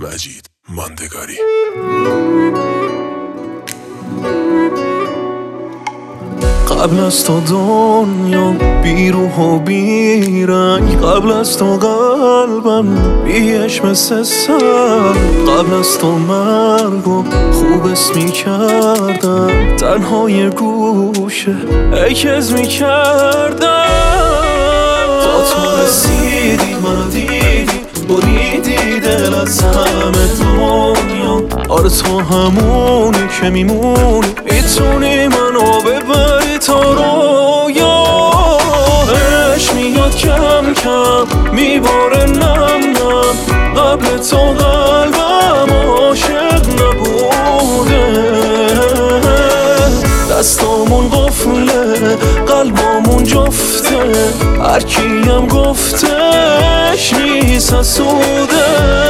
مجید ماندگاری. قبل از تو دنیا بی روح و بی رنگ، قبل از تو قلبم بیش مثل سر، قبل از تو مرگو خوب اسمی کردم، تنهای گوشه ایکز می کردم. تا تو رسیدی منو دیدی، بریدی دل از همه دنیا. آره تو همونی که میمونی، میتونی منو ببری تا رویاش. میاد کم کم میباره نم نم، قبل تو قلبم عاشق نبوده. دستامون قفله قلبامون جفته، هرکیم گفتش نیست حسوده.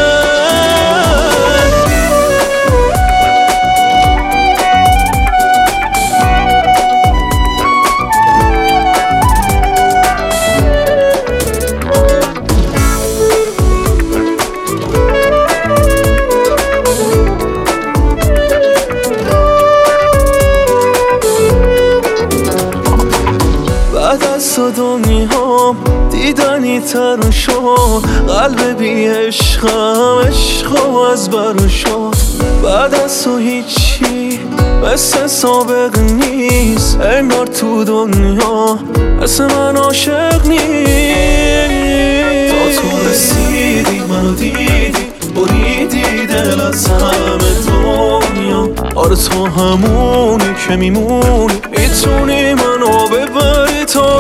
بعد از تو دنیام دیدنی تر شد، قلب بی عشقم عشقم از بر شد. بعد از تو هیچی مثل سابق نیست، انگار تو دنیا مثل من عاشق نیست. تا تو رسیدی منو دیدی، بریدی دل از همه دنیا. آره تو همونی که میمونی، میتونی منو ببری تا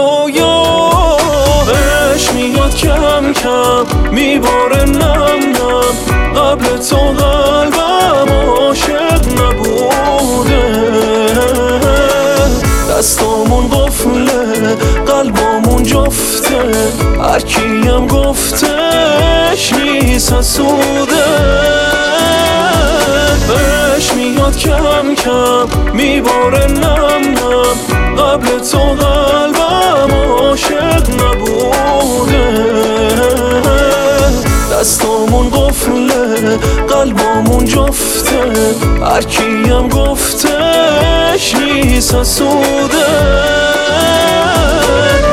رویاش. میاد کم کم میباره نم نم، قبل تو قلبم عاشق نبوده. دستامون قفله قلبامون جفته، هرکیم گفتش نیست حسوده. بهش میاد کم کم میباره نم نم، قبل تو قلبم عاشق نبوده. دستامون قفله قلبامون جفته، هرکیم گفتش نیست حسوده.